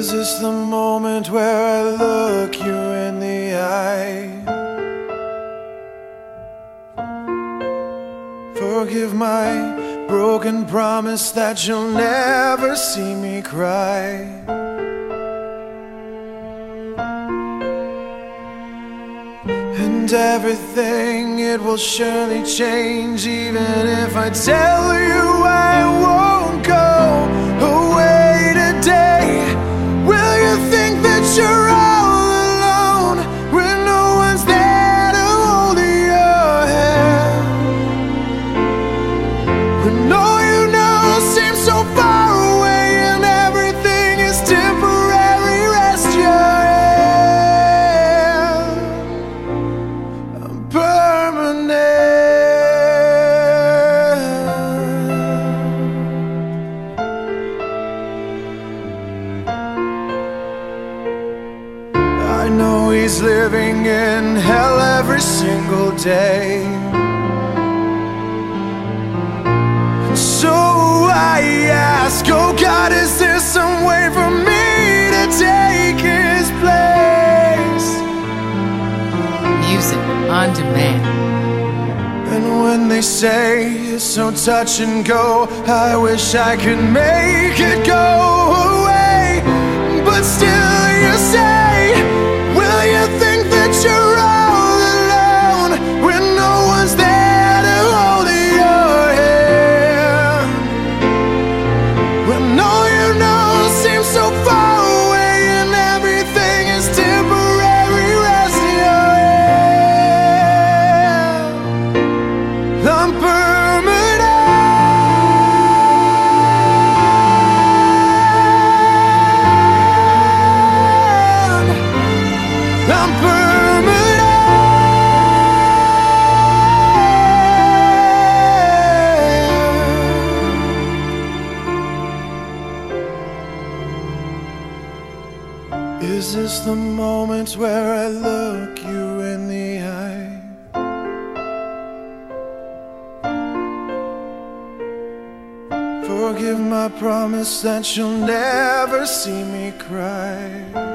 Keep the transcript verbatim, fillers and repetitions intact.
Is this the moment where I look you in the eye? Forgive my broken promise that you'll never see me cry. And everything, it will surely change, even if I tell you I won't go away today. Will you think that you're all alone when no one's there to hold your hand? When all you know seems so far away and everything is temporary, rest your hand. I'm permanent. I know he's living in hell every single day, and so I ask, oh God, is there some way for me to take his place? Music on demand. And when they say it's so touch and go, I wish I could make it go away. But still you say, will you think that you're all alone when no one's there to hold your hand? When all you know seems so far away and everything is temporary, rest your hand. I'm permanent. I'm permanent. Is this the moment where I look you in the eye? Forgive my promise that you'll never see me cry.